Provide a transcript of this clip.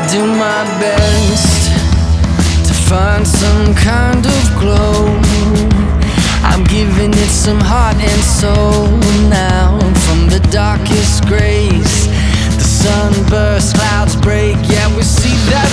do my best to find some kind of glow. I'm giving it some heart and soul now. From the darkest grays, the sunburst clouds break. Yeah, we see that